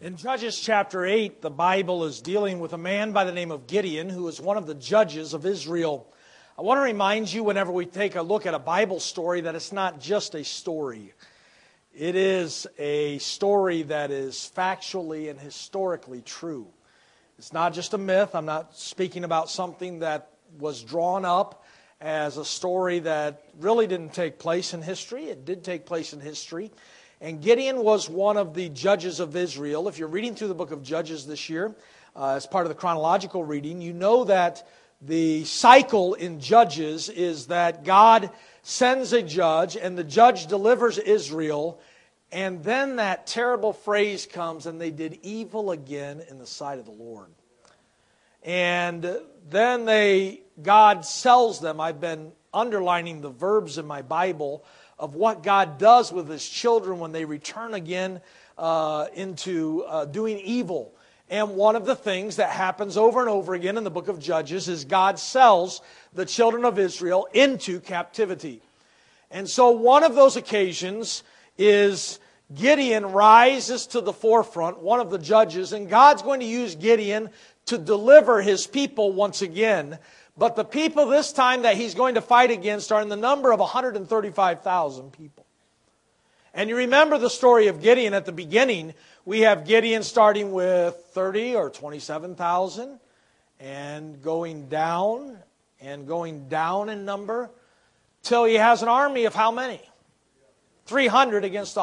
In Judges chapter 8, the Bible is dealing with a man by the name of Gideon, who is one of the judges of Israel. I want to remind you, whenever we take a look at a Bible story, that it's not just a story. It is a story that is factually and historically true. It's not just a myth. I'm not speaking about something that was drawn up as a story that really didn't take place in history. It did take place in history. And Gideon was one of the judges of Israel. If you're reading through the book of Judges this year, as part of the chronological reading, you know that the cycle in Judges is that God sends a judge, and the judge delivers Israel, and then that terrible phrase comes, and they did evil again in the sight of the Lord. And then God sells them. I've been underlining the verbs in my Bible of what God does with His children when they return again into doing evil. And one of the things that happens over and over again in the book of Judges is God sells the children of Israel into captivity. And so one of those occasions is Gideon rises to the forefront, one of the judges, and God's going to use Gideon to deliver His people once again. But the people this time that he's going to fight against are in the number of 135,000 people. And you remember the story of Gideon at the beginning. We have Gideon starting with 30 or 27,000 and going down in number till he has an army of how many? 300 against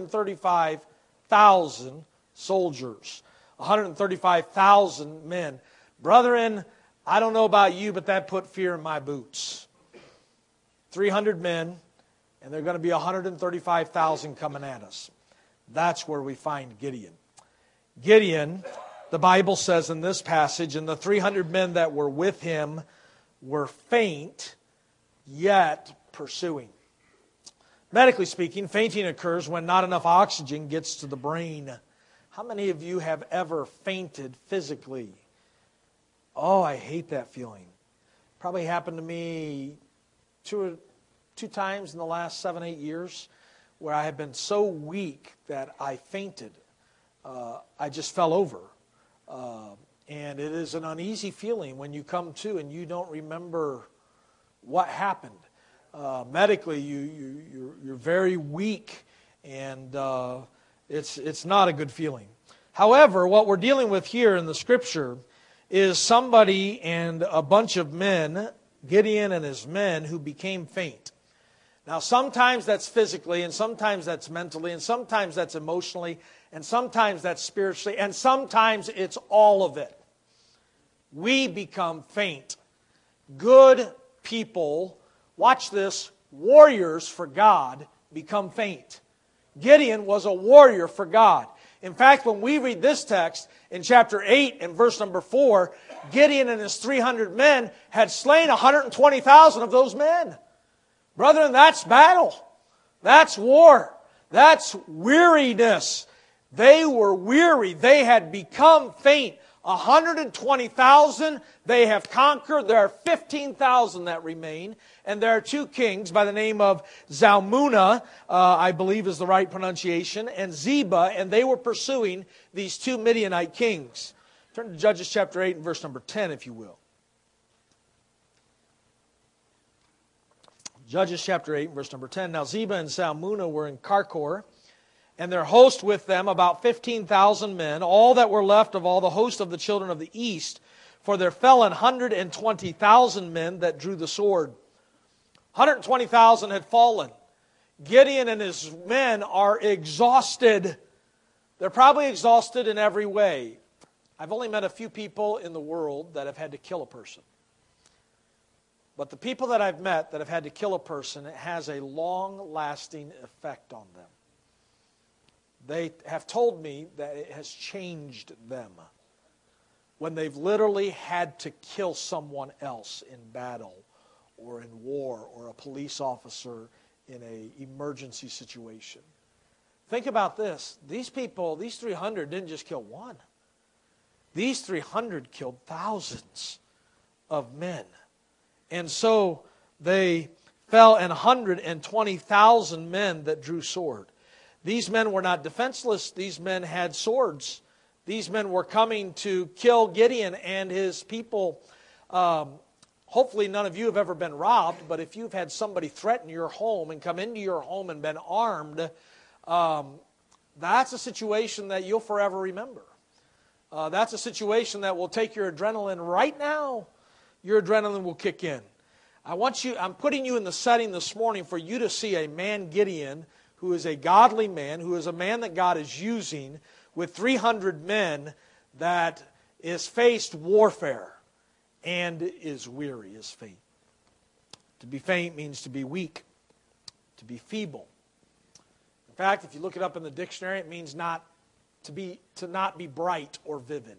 135,000 soldiers. 135,000 men. Brethren, I don't know about you, but that put fear in my boots. 300 men, and there are going to be 135,000 coming at us. That's where we find Gideon. Gideon, the Bible says in this passage, and the 300 men that were with him were faint, yet pursuing. Medically speaking, fainting occurs when not enough oxygen gets to the brain. How many of you have ever fainted physically? Oh, I hate that feeling. Probably happened to me two times in the last 7-8 years where I have been so weak that I fainted. I just fell over. And it is an uneasy feeling when you come to and you don't remember what happened. Medically, you're very weak, and it's not a good feeling. However, what we're dealing with here in the Scripture is somebody and a bunch of men, Gideon and his men, who became faint. Now, sometimes that's physically, and sometimes that's mentally, and sometimes that's emotionally, and sometimes that's spiritually, and sometimes it's all of it. We become faint. Good people, watch this, warriors for God become faint. Gideon was a warrior for God. In fact, when we read this text in chapter 8 and verse number 4, Gideon and his 300 men had slain 120,000 of those men. Brethren, that's battle. That's war. That's weariness. They were weary. They had become faint. 120,000 they have conquered. There are 15,000 that remain. And there are two kings by the name of Zalmunna, I believe is the right pronunciation, and Zeba, and they were pursuing these two Midianite kings. Turn to Judges chapter 8 and verse number 10, if you will. Judges chapter 8 and verse number 10. Now Zeba and Zalmunna were in Karkor, and their host with them, about 15,000 men, all that were left of all the host of the children of the east, for there fell 120,000 men that drew the sword. 120,000 had fallen. Gideon and his men are exhausted. They're probably exhausted in every way. I've only met a few people in the world that have had to kill a person. But the people that I've met that have had to kill a person, it has a long-lasting effect on them. They have told me that it has changed them when they've literally had to kill someone else in battle or in war, or a police officer in an emergency situation. Think about this. These people, these 300 didn't just kill one. These 300 killed thousands of men. And so they fell 120,000 men that drew sword. These men were not defenseless. These men had swords. These men were coming to kill Gideon and his people. Hopefully none of you have ever been robbed, but if you've had somebody threaten your home and come into your home and been armed, that's a situation that you'll forever remember. That's a situation that will take your adrenaline right now. Your adrenaline will kick in. I'm putting you in the setting this morning for you to see a man, Gideon, who is a godly man, who is a man that God is using with 300 men that is faced warfare and is weary, is faint. To be faint means to be weak, to be feeble. In fact, if you look it up in the dictionary, it means to not be bright or vivid.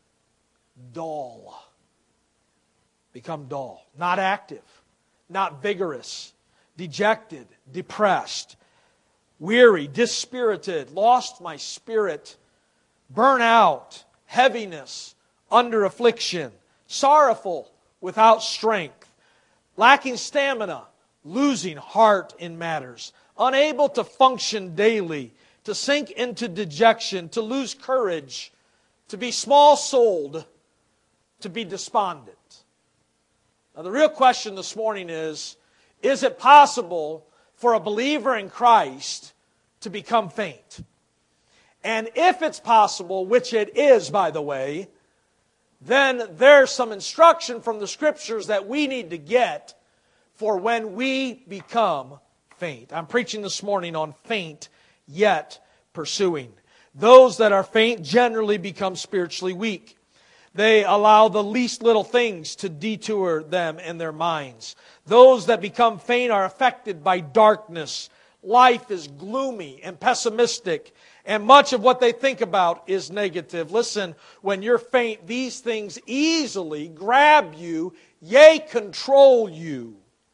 Dull. Become dull. Not active. Not vigorous. Dejected. Depressed. Weary. Dispirited. Lost my spirit. Burn out. Heaviness. Under affliction. Sorrowful. Without strength. Lacking stamina. Losing heart in matters. Unable to function daily. To sink into dejection, to lose courage, to be small-souled, to be despondent. Now the real question this morning is it possible for a believer in Christ to become faint? And if it's possible, which it is, by the way, then there's some instruction from the Scriptures that we need to get for when we become faint. I'm preaching this morning on faint, yet pursuing. Those that are faint generally become spiritually weak. They allow the least little things to detour them in their minds. Those that become faint are affected by darkness. Life is gloomy and pessimistic, and much of what they think about is negative. Listen, when you're faint, these things easily grab you, yea, control you.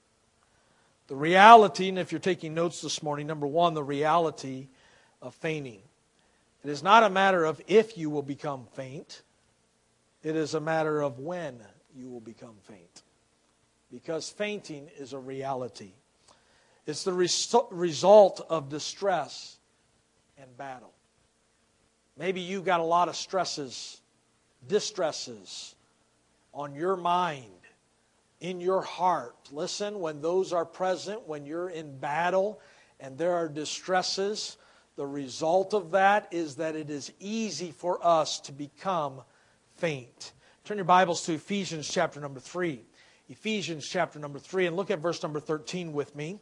The reality, and if you're taking notes this morning, number one, the reality of fainting. It is not a matter of if you will become faint. It is a matter of when you will become faint. Because fainting is a reality. It's the result of distress and battle. Maybe you've got a lot of distresses on your mind, in your heart. Listen, when those are present, when you're in battle and there are distresses, the result of that is that it is easy for us to become faint. Turn your Bibles to Ephesians chapter number 3. Ephesians chapter number 3, and look at verse number 13 with me.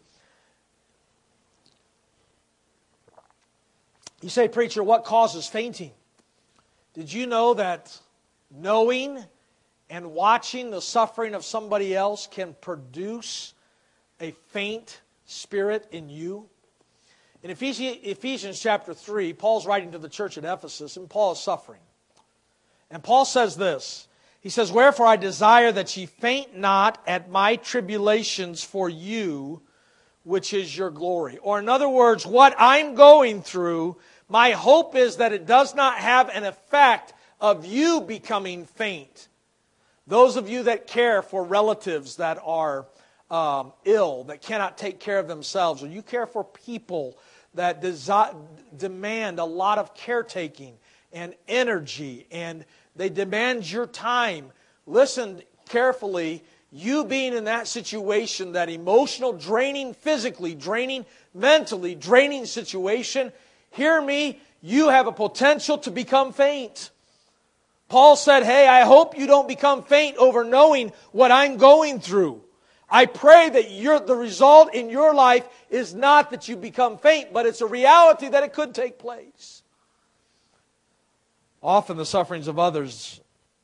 You say, preacher, what causes fainting? Did you know that knowing and watching the suffering of somebody else can produce a faint spirit in you? In Ephesians chapter 3, Paul's writing to the church at Ephesus, and Paul is suffering. And Paul says this. He says, wherefore I desire that ye faint not at my tribulations for you, which is your glory. Or in other words, what I'm going through, my hope is that it does not have an effect of you becoming faint. Those of you that care for relatives that are ill, that cannot take care of themselves, or you care for people that demand a lot of caretaking and energy, and they demand your time. Listen carefully. You being in that situation, that emotional, draining, physically draining, mentally draining situation, hear me, you have a potential to become faint. Paul said, hey, I hope you don't become faint over knowing what I'm going through. I pray that the result in your life is not that you become faint, but it's a reality that it could take place. Often the sufferings of others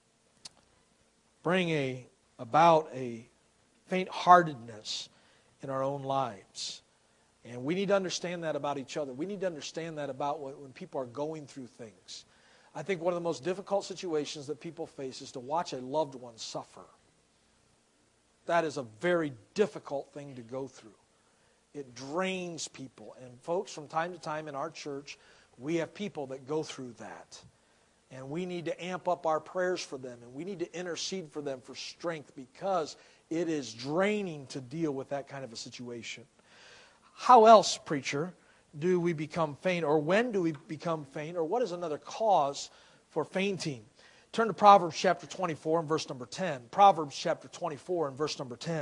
bring about a faint-heartedness in our own lives. And we need to understand that about each other. We need to understand that about when people are going through things. I think one of the most difficult situations that people face is to watch a loved one suffer. That is a very difficult thing to go through. It drains people. And folks, from time to time in our church, we have people that go through that. And we need to amp up our prayers for them. And we need to intercede for them for strength, because it is draining to deal with that kind of a situation. How else, preacher, do we become faint? Or when do we become faint? Or what is another cause for fainting. Turn to Proverbs chapter 24 and verse number 10. Proverbs chapter 24 and verse number 10.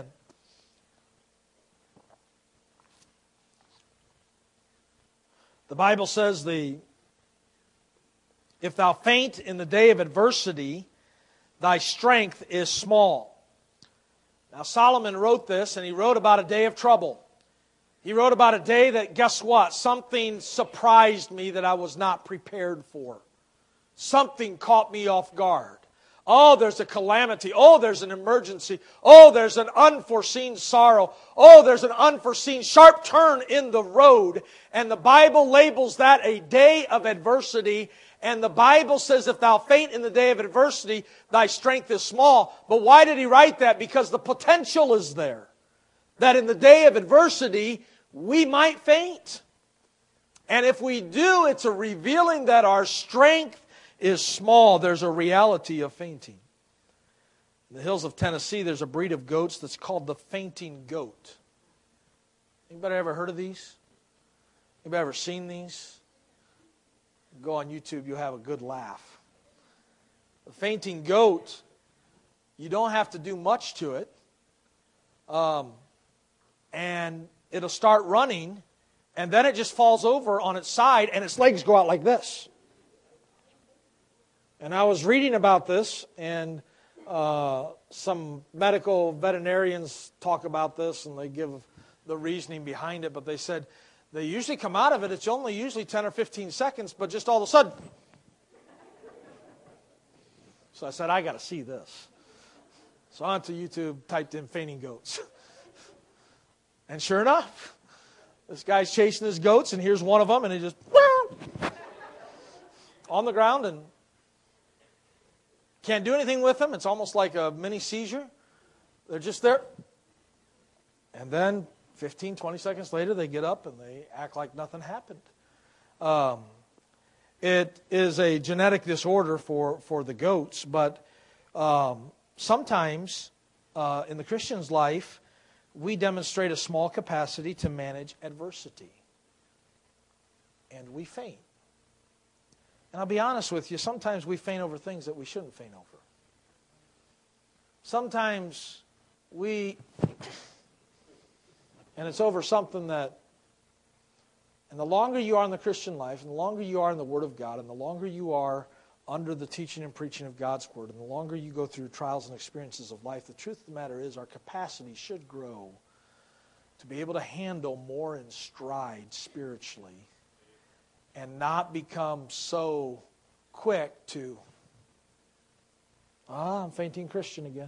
The Bible says, if thou faint in the day of adversity, thy strength is small. Now Solomon wrote this, and he wrote about a day of trouble. He wrote about a day that, guess what? Something surprised me that I was not prepared for. Something caught me off guard. Oh, there's a calamity. Oh, there's an emergency. Oh, there's an unforeseen sorrow. Oh, there's an unforeseen sharp turn in the road. And the Bible labels that a day of adversity. And the Bible says, if thou faint in the day of adversity, thy strength is small. But why did he write that? Because the potential is there. That in the day of adversity, we might faint. And if we do, it's a revealing that our strength is small. There's a reality of fainting. In the hills of Tennessee, there's a breed of goats that's called the fainting goat. Anybody ever heard of these? Anybody ever seen these? Go on YouTube, you'll have a good laugh. The fainting goat, you don't have to do much to it. And it'll start running, and then it just falls over on its side, and its legs go out like this. And I was reading about this, and some medical veterinarians talk about this, and they give the reasoning behind it, but they said they usually come out of it, it's only usually 10 or 15 seconds, but just all of a sudden. So I said, I got to see this. So I went to YouTube, typed in fainting goats. And sure enough, this guy's chasing his goats, and here's one of them, and he just on the ground and can't do anything with them. It's almost like a mini seizure. They're just there. And then 15, 20 seconds later, they get up and they act like nothing happened. It is a genetic disorder for the goats, but sometimes in the Christian's life, we demonstrate a small capacity to manage adversity. And we faint. And I'll be honest with you, sometimes we faint over things that we shouldn't faint over. Sometimes and it's over something that, and the longer you are in the Christian life, and the longer you are in the Word of God, and the longer you are under the teaching and preaching of God's Word, and the longer you go through trials and experiences of life, the truth of the matter is our capacity should grow to be able to handle more in stride spiritually and not become so quick to, I'm fainting Christian again.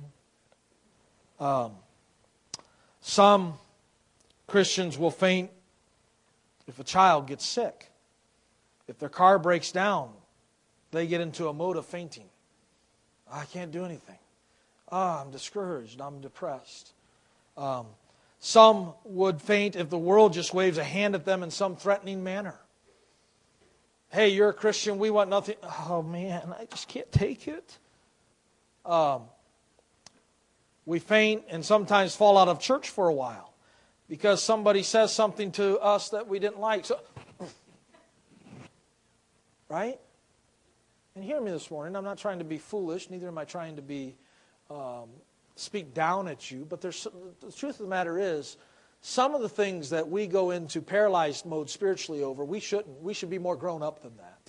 Some Christians will faint if a child gets sick. If their car breaks down, they get into a mode of fainting. I can't do anything. I'm discouraged. I'm depressed. Some would faint if the world just waves a hand at them in some threatening manner. Hey, you're a Christian. We want nothing. Oh, man, I just can't take it. We faint and sometimes fall out of church for a while because somebody says something to us that we didn't like. So, right? And hear me this morning. I'm not trying to be foolish. Neither am I trying to be speak down at you. But the truth of the matter is, some of the things that we go into paralyzed mode spiritually over, we shouldn't. We should be more grown up than that.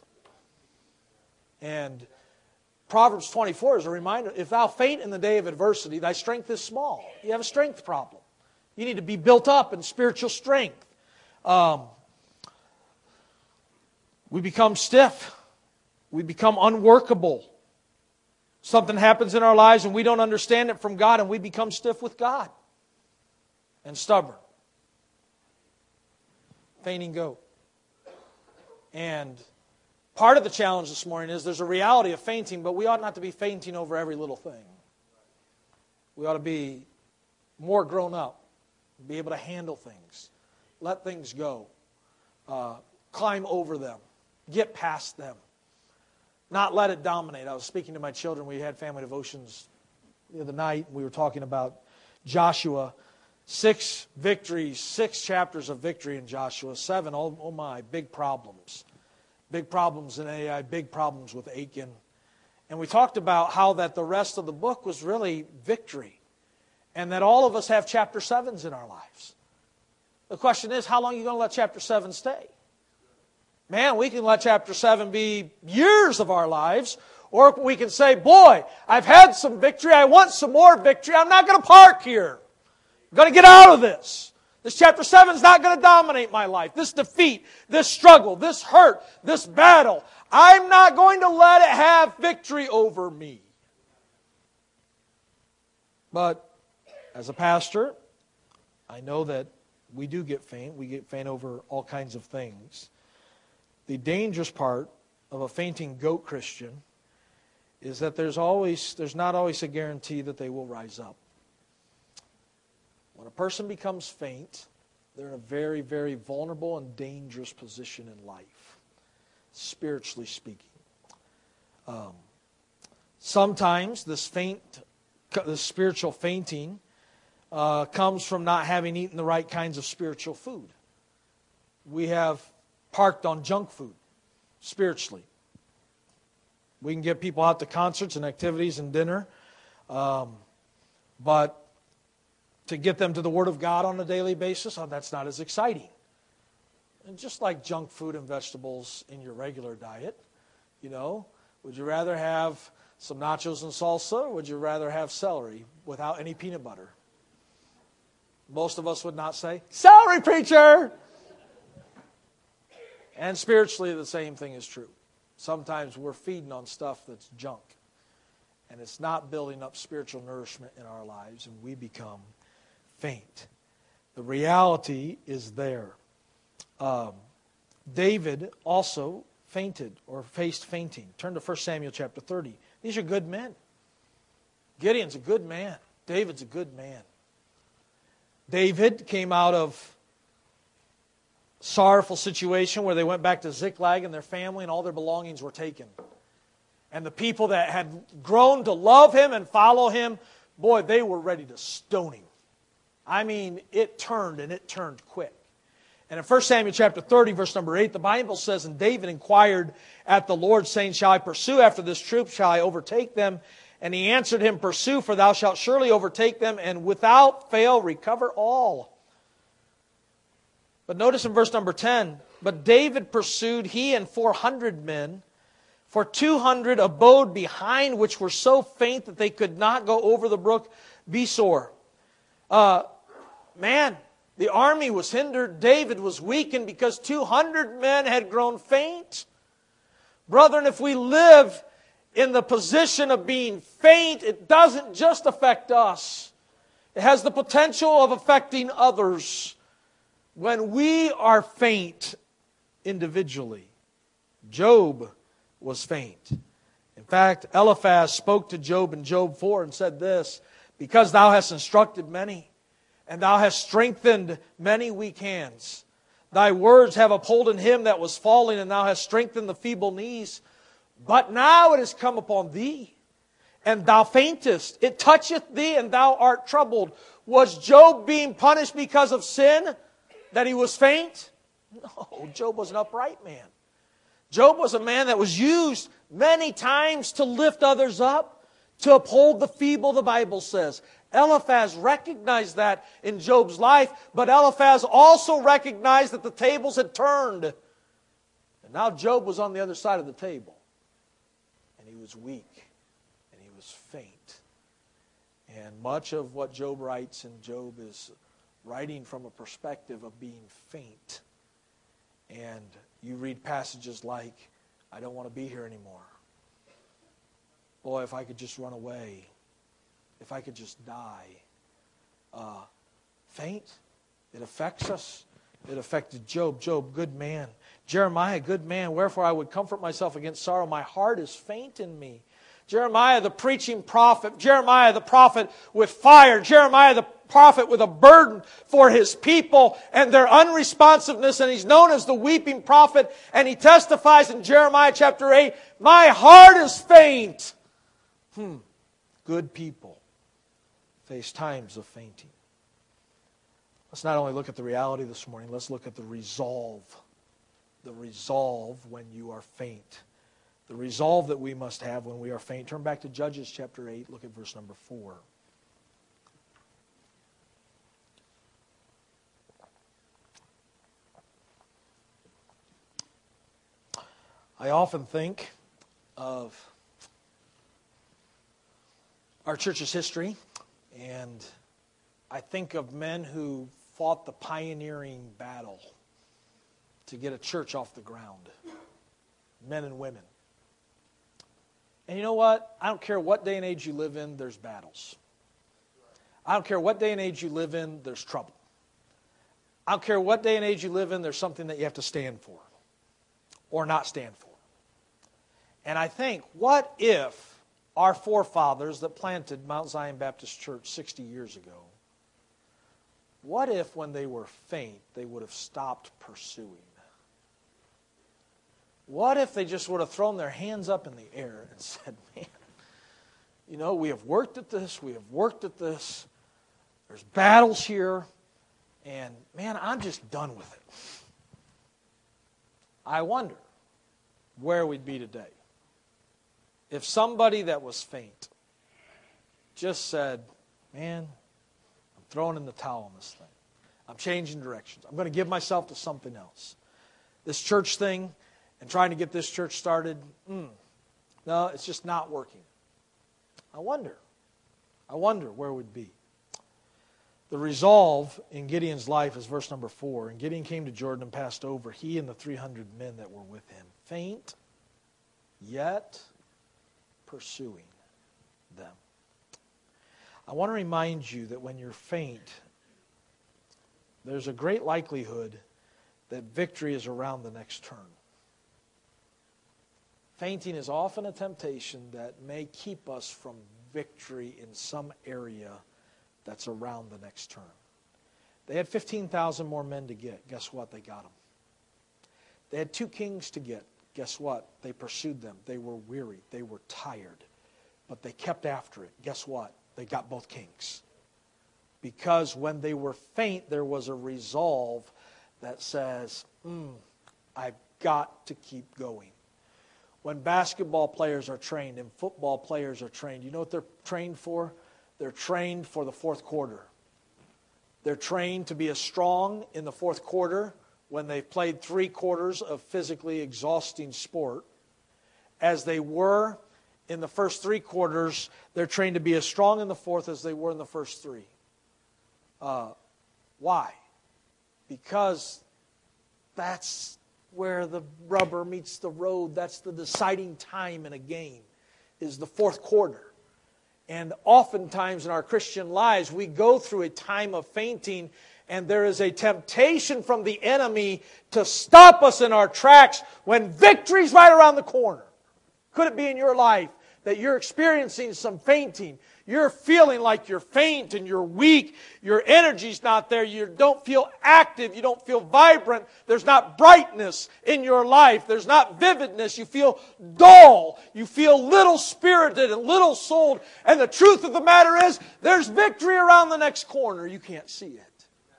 And Proverbs 24 is a reminder, if thou faint in the day of adversity, thy strength is small. You have a strength problem. You need to be built up in spiritual strength. We become stiff. We become unworkable. Something happens in our lives and we don't understand it from God, and we become stiff with God and stubborn. Fainting goat. And part of the challenge this morning is there's a reality of fainting, but we ought not to be fainting over every little thing. We ought to be more grown up, be able to handle things, let things go, climb over them, get past them, not let it dominate. I was speaking to my children. We had family devotions the other night. We were talking about Joshua. 6 victories, 6 chapters of victory in Joshua. 7, oh my, big problems. Big problems in Ai, big problems with Achan. And we talked about how that the rest of the book was really victory. And that all of us have chapter 7s in our lives. The question is, how long are you going to let chapter 7 stay? Man, we can let chapter 7 be years of our lives. Or we can say, boy, I've had some victory. I want some more victory. I'm not going to park here. I'm going to get out of this. This chapter 7 is not going to dominate my life. This defeat, this struggle, this hurt, this battle. I'm not going to let it have victory over me. But as a pastor, I know that we do get faint. We get faint over all kinds of things. The dangerous part of a fainting goat Christian is that there's not always a guarantee that they will rise up. When a person becomes faint, they're in a very, very vulnerable and dangerous position in life, spiritually speaking. Sometimes this spiritual fainting comes from not having eaten the right kinds of spiritual food. We have parked on junk food, spiritually. We can get people out to concerts and activities and dinner, but to get them to the Word of God on a daily basis, that's not as exciting. And just like junk food and vegetables in your regular diet, would you rather have some nachos and salsa, or would you rather have celery without any peanut butter? Most of us would not say, celery, preacher! And spiritually, the same thing is true. Sometimes we're feeding on stuff that's junk, and it's not building up spiritual nourishment in our lives, and we become faint. The reality is there. David also fainted or faced fainting. Turn to 1 Samuel chapter 30. These are good men. Gideon's a good man. David's a good man. David came out of a sorrowful situation where they went back to Ziklag and their family and all their belongings were taken. And the people that had grown to love him and follow him, boy, they were ready to stone him. I mean, it turned, and it turned quick. And in 1 Samuel chapter 30, verse number 8, the Bible says, and David inquired at the Lord, saying, shall I pursue after this troop? Shall I overtake them? And he answered him, pursue, for thou shalt surely overtake them, and without fail recover all. But notice in verse number 10, but David pursued, he and 400 men, for 200 abode behind, which were so faint that they could not go over the brook Besor. The army was hindered. David was weakened because 200 men had grown faint. Brethren, if we live in the position of being faint, it doesn't just affect us. It has the potential of affecting others. When we are faint individually, Job was faint. In fact, Eliphaz spoke to Job in Job 4 and said this, because thou hast instructed many, and thou hast strengthened many weak hands. Thy words have upholden him that was falling, and thou hast strengthened the feeble knees. But now it is come upon thee, and thou faintest. It toucheth thee, and thou art troubled. Was Job being punished because of sin, that he was faint? No, Job was an upright man. Job was a man that was used many times to lift others up, to uphold the feeble, the Bible says. Eliphaz recognized that in Job's life, but Eliphaz also recognized that the tables had turned. And now Job was on the other side of the table. And he was weak. And he was faint. And much of what Job writes in Job is writing from a perspective of being faint. And you read passages like, I don't want to be here anymore. Boy, if I could just run away. If I could just die. Faint. It affects us. It affected Job. Job, good man. Jeremiah, good man. Wherefore I would comfort myself against sorrow. My heart is faint in me. Jeremiah, the preaching prophet. Jeremiah, the prophet with fire. Jeremiah, the prophet with a burden for his people and their unresponsiveness. And he's known as the weeping prophet. And he testifies in Jeremiah chapter 8, my heart is faint. Good people face times of fainting. Let's not only look at the reality this morning, let's look at the resolve the resolve when you are faint. The resolve that we must have when we are faint. Turn back to Judges chapter 8. Look at verse number 4. I often think of our church's history, and I think of men who fought the pioneering battle to get a church off the ground. Men and women. And you know what? I don't care what day and age you live in, there's battles. I don't care what day and age you live in, there's trouble. I don't care what day and age you live in, there's something that you have to stand for or not stand for. And I think, what if our forefathers that planted Mount Zion Baptist Church 60 years ago, what if when they were faint, they would have stopped pursuing? What if they just would have thrown their hands up in the air and said, man, you know, we have worked at this, there's battles here, and man, I'm just done with it. I wonder where we'd be today if somebody that was faint just said, man, I'm throwing in the towel on this thing. I'm changing directions. I'm going to give myself to something else. This church thing and trying to get this church started, no, it's just not working. I wonder where we'd be. The resolve in Gideon's life is verse number 4. And Gideon came to Jordan and passed over, he and the 300 men that were with him, faint, yet pursuing them. I want to remind you that when you're faint, there's a great likelihood that victory is around the next turn. Fainting is often a temptation that may keep us from victory in some area that's around the next turn. They had 15,000 more men to get. Guess what? They got them. They had 2 kings to get. Guess what? They pursued them. They were weary. They were tired. But they kept after it. Guess what? They got both kings. Because when they were faint, there was a resolve that says, I've got to keep going. When basketball players are trained and football players are trained, you know what they're trained for? They're trained for the fourth quarter. They're trained to be as strong in the fourth quarter when they've played 3 quarters of physically exhausting sport as they were in the first 3 quarters. They're trained to be as strong in the fourth as they were in the first 3. Why? Because that's where the rubber meets the road. That's the deciding time in a game, is the fourth quarter. And oftentimes in our Christian lives, we go through a time of fainting, and there is a temptation from the enemy to stop us in our tracks when victory's right around the corner. Could it be in your life that you're experiencing some fainting? You're feeling like you're faint and you're weak. Your energy's not there. You don't feel active. You don't feel vibrant. There's not brightness in your life. There's not vividness. You feel dull. You feel little-spirited and little-souled. And the truth of the matter is, there's victory around the next corner. You can't see it.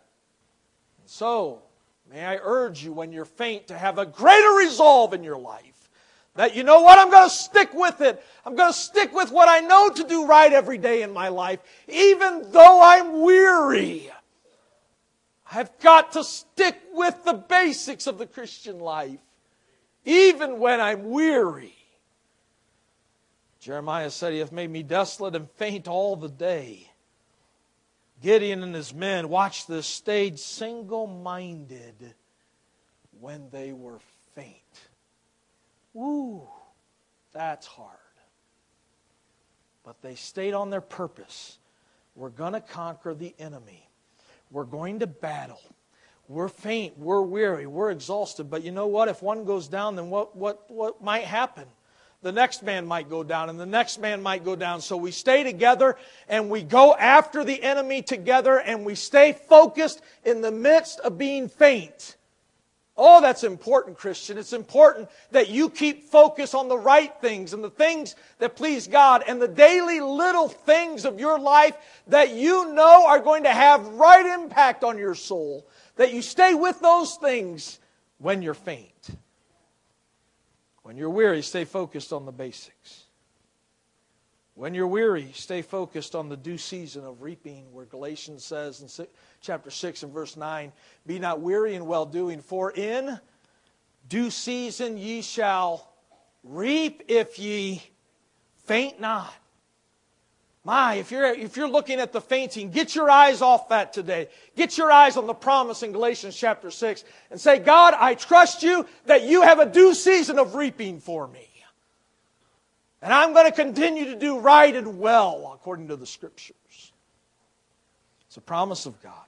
So, may I urge you when you're faint to have a greater resolve in your life. That, you know what, I'm going to stick with it. I'm going to stick with what I know to do right every day in my life. Even though I'm weary, I've got to stick with the basics of the Christian life. Even when I'm weary. Jeremiah said, He hath made me desolate and faint all the day. Gideon and his men, watch this, stayed single-minded when they were faint. Ooh, that's hard. But they stayed on their purpose. We're going to conquer the enemy. We're going to battle. We're faint. We're weary. We're exhausted. But you know what? If one goes down, then what might happen? The next man might go down, and the next man might go down. So we stay together, and we go after the enemy together, and we stay focused in the midst of being faint. Oh, that's important, Christian. It's important that you keep focus on the right things and the things that please God and the daily little things of your life that you know are going to have right impact on your soul. That you stay with those things when you're faint. When you're weary, stay focused on the basics. When you're weary, stay focused on the due season of reaping, where Galatians says in chapter 6 and verse 9, be not weary in well-doing, for in due season ye shall reap if ye faint not. My, if you're looking at the fainting, get your eyes off that today. Get your eyes on the promise in Galatians chapter 6 and say, God, I trust you that you have a due season of reaping for me. And I'm going to continue to do right and well according to the Scriptures. It's a promise of God.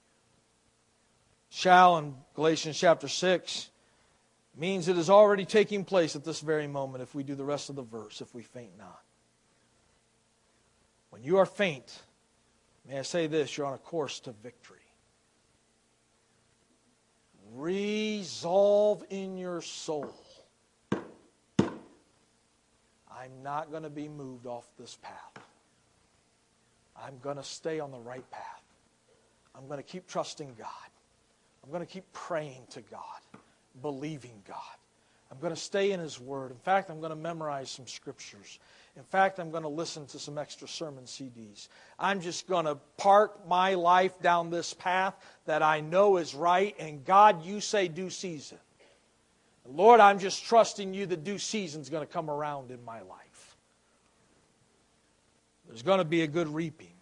Shall in Galatians chapter 6 means it is already taking place at this very moment if we do the rest of the verse, if we faint not. When you are faint, may I say this, you're on a course to victory. Resolve in your soul. I'm not going to be moved off this path. I'm going to stay on the right path. I'm going to keep trusting God. I'm going to keep praying to God, believing God. I'm going to stay in His Word. In fact, I'm going to memorize some Scriptures. In fact, I'm going to listen to some extra sermon CDs. I'm just going to park my life down this path that I know is right. And God, you say due season. Lord, I'm just trusting you that due season is going to come around in my life. There's going to be a good reaping.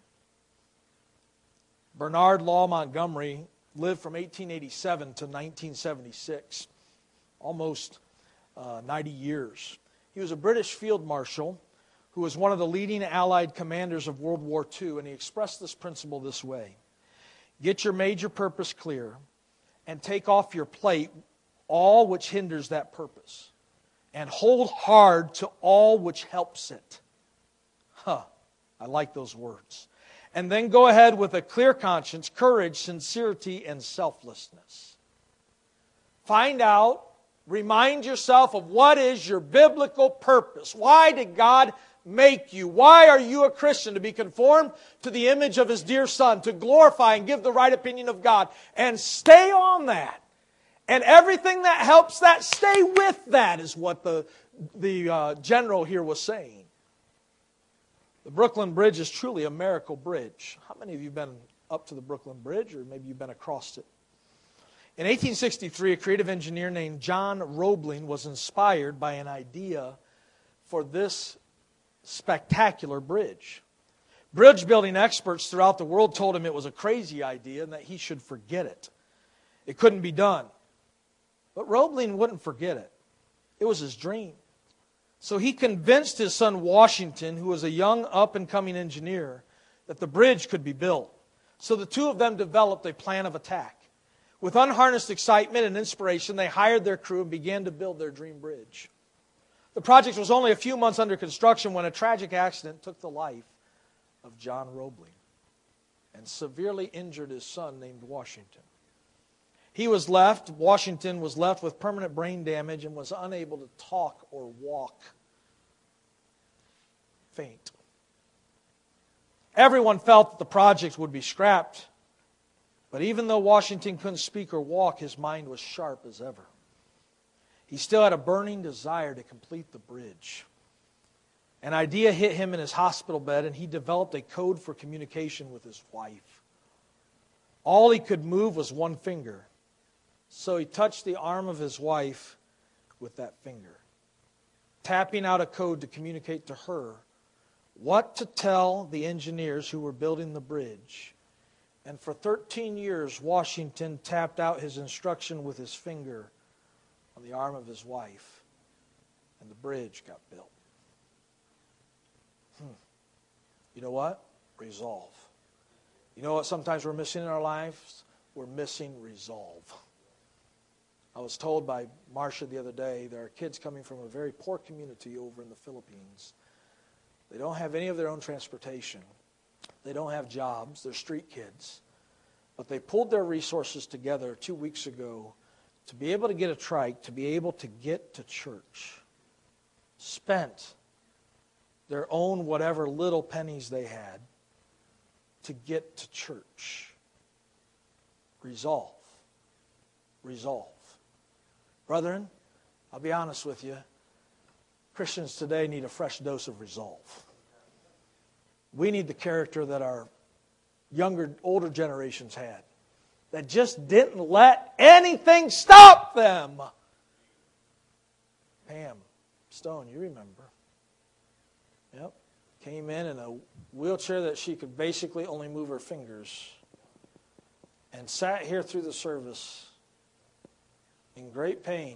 Bernard Law Montgomery lived from 1887 to 1976, almost 90 years. He was a British field marshal who was one of the leading Allied commanders of World War II, and he expressed this principle this way. Get your major purpose clear and take off your plate all which hinders that purpose, and hold hard to all which helps it. I like those words. And then go ahead with a clear conscience, courage, sincerity, and selflessness. Find out, remind yourself of what is your biblical purpose. Why did God make you? Why are you a Christian? To be conformed to the image of His dear Son, to glorify and give the right opinion of God. And stay on that. And everything that helps that, stay with that, is what the general here was saying. The Brooklyn Bridge is truly a miracle bridge. How many of you have been up to the Brooklyn Bridge, or maybe you've been across it? In 1863, a creative engineer named John Roebling was inspired by an idea for this spectacular bridge. Bridge building experts throughout the world told him it was a crazy idea and that he should forget it. It couldn't be done. But Roebling wouldn't forget it. It was his dream. So he convinced his son Washington, who was a young up-and-coming engineer, that the bridge could be built. So the two of them developed a plan of attack. With unharnessed excitement and inspiration, they hired their crew and began to build their dream bridge. The project was only a few months under construction when a tragic accident took the life of John Roebling and severely injured his son named Washington. Washington was left with permanent brain damage and was unable to talk or walk. Faint. Everyone felt that the project would be scrapped, but even though Washington couldn't speak or walk, his mind was sharp as ever. He still had a burning desire to complete the bridge. An idea hit him in his hospital bed, and he developed a code for communication with his wife. All he could move was one finger. So he touched the arm of his wife with that finger, tapping out a code to communicate to her what to tell the engineers who were building the bridge. And for 13 years, Washington tapped out his instruction with his finger on the arm of his wife, and the bridge got built. You know what? Resolve. You know what sometimes we're missing in our lives? We're missing resolve. I was told by Marcia the other day, there are kids coming from a very poor community over in the Philippines. They don't have any of their own transportation. They don't have jobs. They're street kids. But they pulled their resources together 2 weeks ago to be able to get a trike, to be able to get to church. Spent their own whatever little pennies they had to get to church. Resolve. Resolve. Brethren, I'll be honest with you. Christians today need a fresh dose of resolve. We need the character that our older generations had, that just didn't let anything stop them. Pam Stone, you remember. Yep. Came in a wheelchair that she could basically only move her fingers, and sat here through the service in great pain.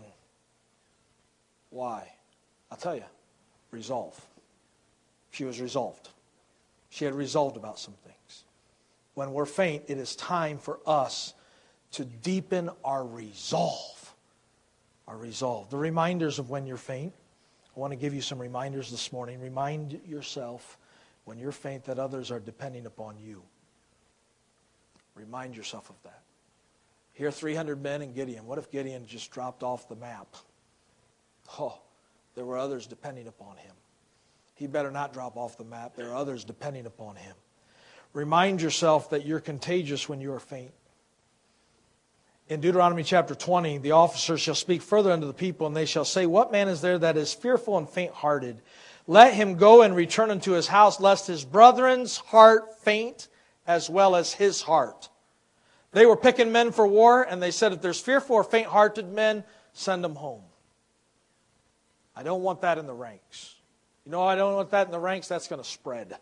Why? I'll tell you. Resolve. She was resolved. She had resolved about some things. When we're faint, it is time for us to deepen our resolve. Our resolve. The reminders of when you're faint. I want to give you some reminders this morning. Remind yourself when you're faint that others are depending upon you. Remind yourself of that. Here are 300 men in Gideon. What if Gideon just dropped off the map? Oh, there were others depending upon him. He better not drop off the map. There are others depending upon him. Remind yourself that you're contagious when you are faint. In Deuteronomy chapter 20, the officers shall speak further unto the people, and they shall say, What man is there that is fearful and faint-hearted? Let him go and return unto his house, lest his brethren's heart faint, as well as his heart. They were picking men for war, and they said, if there's fearful or faint-hearted men, send them home. I don't want that in the ranks. You know, I don't want that in the ranks. That's going to spread.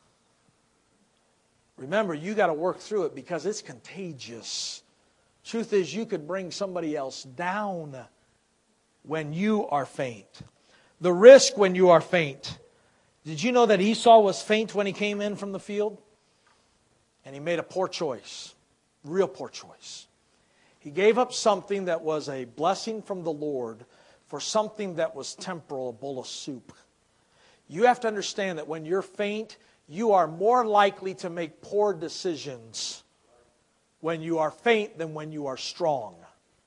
Remember, you got to work through it because it's contagious. Truth is, you could bring somebody else down when you are faint. The risk when you are faint. Did you know that Esau was faint when he came in from the field? And he made a poor choice. Real poor choice. He gave up something that was a blessing from the Lord for something that was temporal, a bowl of soup. You have to understand that when you're faint, you are more likely to make poor decisions when you are faint than when you are strong.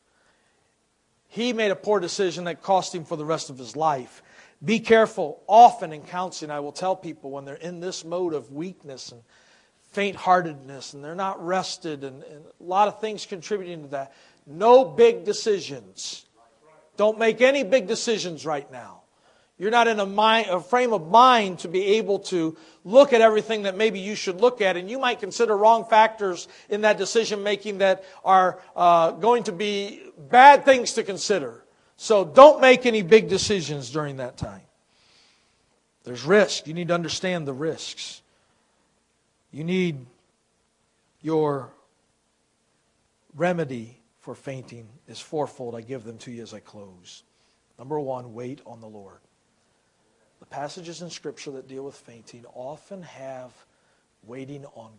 He made a poor decision that cost him for the rest of his life. Be careful. Often in counseling, I will tell people when they're in this mode of weakness and faint-heartedness and they're not rested and a lot of things contributing to that. No big decisions. Don't make any big decisions right now. You're not in a frame of mind to be able to look at everything that maybe you should look at. And you might consider wrong factors in that decision making that are going to be bad things to consider. So don't make any big decisions during that time. There's risk. You need to understand the risks. You need your remedy for fainting is fourfold. I give them to you as I close. Number one, wait on the Lord. The passages in Scripture that deal with fainting often have waiting on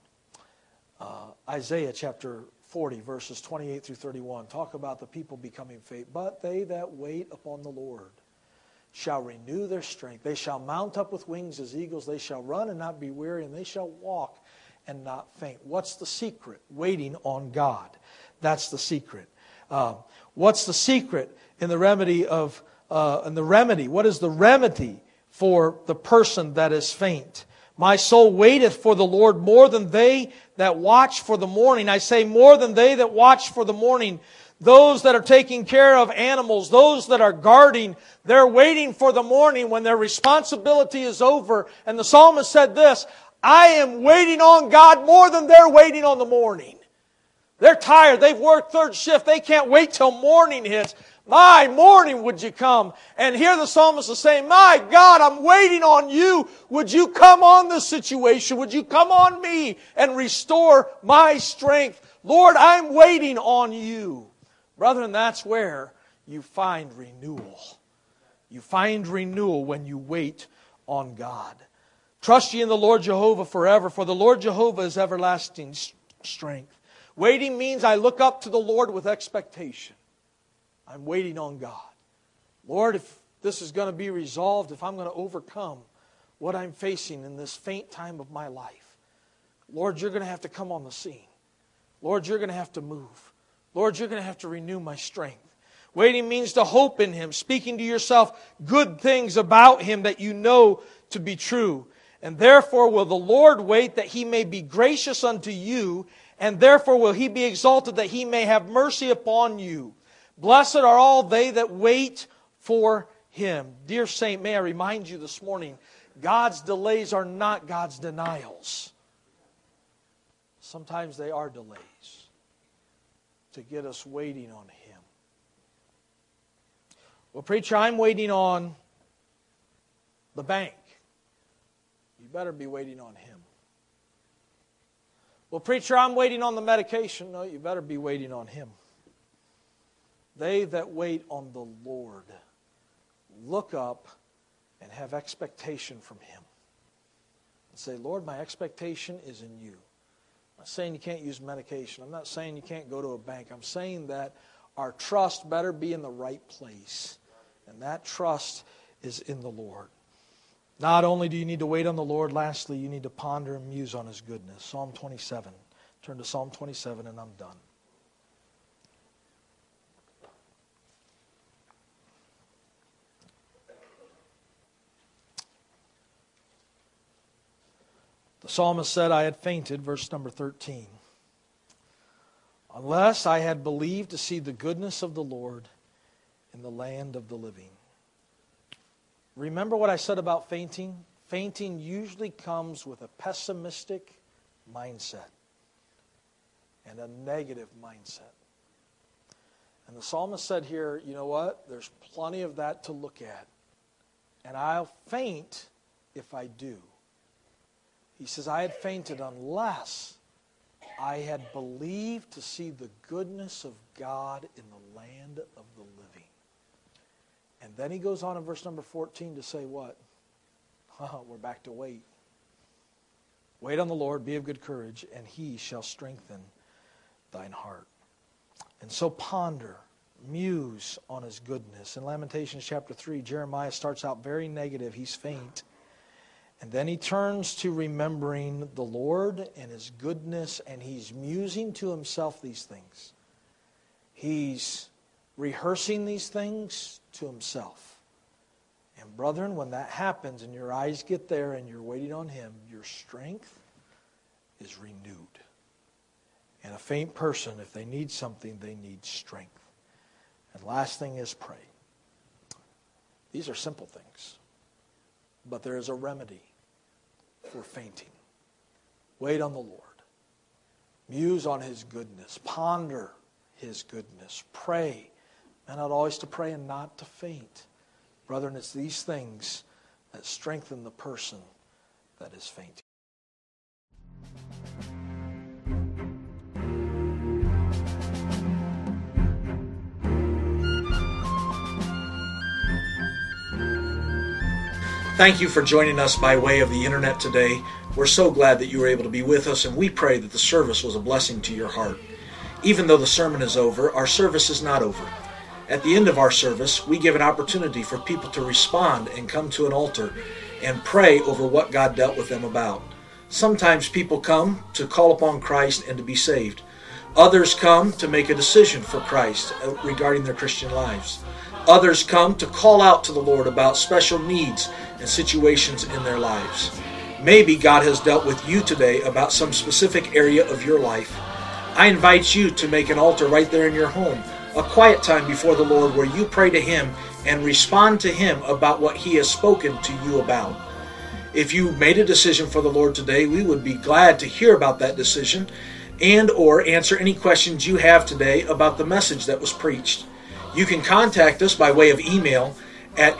God. Isaiah chapter 40, verses 28 through 31, talk about the people becoming faint. But they that wait upon the Lord shall renew their strength. They shall mount up with wings as eagles. They shall run and not be weary, and they shall walk and not faint. What's the secret? Waiting on God. That's the secret. What's the secret in the remedy of what is the remedy for the person that is faint? My soul waiteth for the Lord more than they that watch for the morning. I say more than they that watch for the morning. Those that are taking care of animals, those that are guarding, they're waiting for the morning when their responsibility is over. And the psalmist said this, I am waiting on God more than they're waiting on the morning. They're tired. They've worked third shift. They can't wait till morning hits. My morning, would you come? And here the psalmist is saying, my God, I'm waiting on you. Would you come on this situation? Would you come on me and restore my strength? Lord, I'm waiting on you. Brethren, that's where you find renewal. You find renewal when you wait on God. Trust ye in the Lord Jehovah forever, for the Lord Jehovah is everlasting strength. Waiting means I look up to the Lord with expectation. I'm waiting on God. Lord, if this is going to be resolved, if I'm going to overcome what I'm facing in this faint time of my life, Lord, you're going to have to come on the scene. Lord, you're going to have to move. Lord, you're going to have to renew my strength. Waiting means to hope in Him, speaking to yourself good things about Him that you know to be true. And therefore will the Lord wait that He may be gracious unto you, and therefore will He be exalted that He may have mercy upon you. Blessed are all they that wait for Him. Dear saint, may I remind you this morning, God's delays are not God's denials. Sometimes they are delays to get us waiting on Him. Well, preacher, I'm waiting on the bank. You better be waiting on Him. Well, preacher, I'm waiting on the medication. No, you better be waiting on Him. They that wait on the Lord look up and have expectation from Him. And say, Lord, my expectation is in You. I'm not saying you can't use medication. I'm not saying you can't go to a bank. I'm saying that our trust better be in the right place. And that trust is in the Lord. Not only do you need to wait on the Lord, lastly, you need to ponder and muse on His goodness. Psalm 27. Turn to Psalm 27 and I'm done. The psalmist said, I had fainted, verse number 13, unless I had believed to see the goodness of the Lord in the land of the living. Remember what I said about fainting? Fainting usually comes with a pessimistic mindset and a negative mindset. And the psalmist said here, you know what? There's plenty of that to look at. And I'll faint if I do. He says, I had fainted unless I had believed to see the goodness of God in the land of the living. And then he goes on in verse number 14 to say what? We're back to wait. Wait on the Lord, be of good courage, and He shall strengthen thine heart. And so ponder, muse on His goodness. In Lamentations chapter 3, Jeremiah starts out very negative. He's faint. And then he turns to remembering the Lord and His goodness, and he's musing to himself these things. He's rehearsing these things to himself. And brethren, when that happens and your eyes get there and you're waiting on Him, your strength is renewed. And a faint person, if they need something, they need strength. And last thing is pray. These are simple things. But there is a remedy for fainting. Wait on the Lord. Muse on His goodness. Ponder His goodness. Pray. And not always to pray and not to faint. Brethren, it's these things that strengthen the person that is fainting. Thank you for joining us by way of the internet today. We're so glad that you were able to be with us, and we pray that the service was a blessing to your heart. Even though the sermon is over, our service is not over. At the end of our service, we give an opportunity for people to respond and come to an altar and pray over what God dealt with them about. Sometimes people come to call upon Christ and to be saved. Others come to make a decision for Christ regarding their Christian lives. Others come to call out to the Lord about special needs and situations in their lives. Maybe God has dealt with you today about some specific area of your life. I invite you to make an altar right there in your home, a quiet time before the Lord where you pray to Him and respond to Him about what He has spoken to you about. If you made a decision for the Lord today, we would be glad to hear about that decision and or answer any questions you have today about the message that was preached. You can contact us by way of email at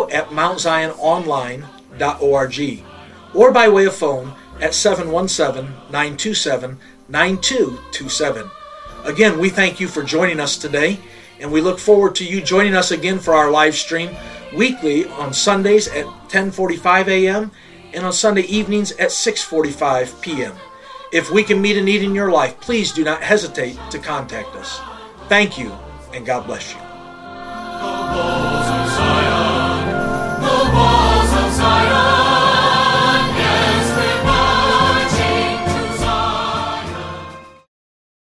info@mountziononline.org or by way of phone at 717-927-9227. Again, we thank you for joining us today, and we look forward to you joining us again for our live stream weekly on Sundays at 10:45 a.m. and on Sunday evenings at 6:45 p.m. If we can meet a need in your life, please do not hesitate to contact us. Thank you, and God bless you.